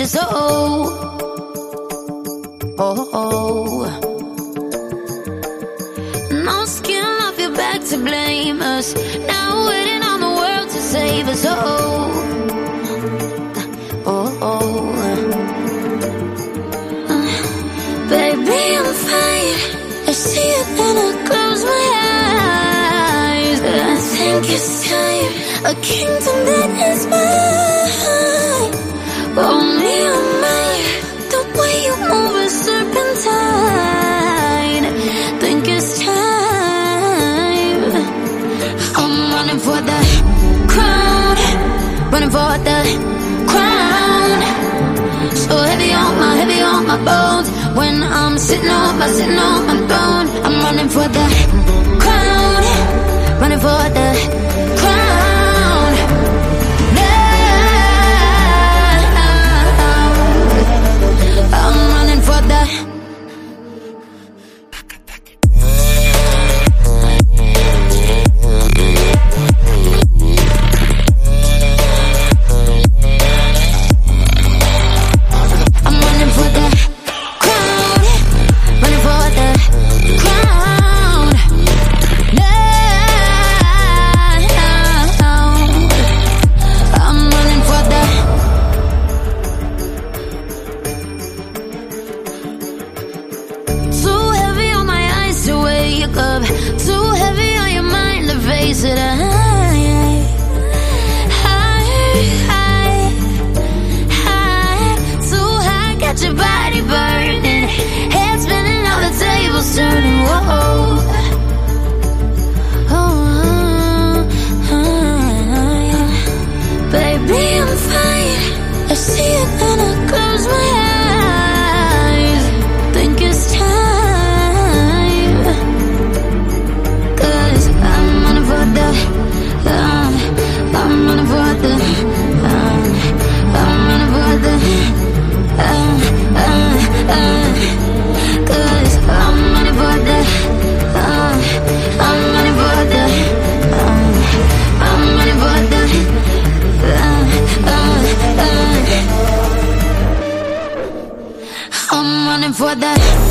just oh. No skin off your back to blame us. Now waiting on the world to save us. Baby, I'm fine. I see it and I close my eyes. I think it's time, a kingdom that is mine. Only on mine. The way you move is serpentine. Think it's time. I'm running for the crown, running for the crown. So heavy on my bones. When I'm sitting on my throne, I'm running for the crown, running for the crown. Now I'm running for the. Too heavy on your mind to face it. Too high, got your body burning, head spinning, all the tables turning. Whoa. Baby, I'm fine. I see it and I close my eyes. Think it's time. I'm running for that.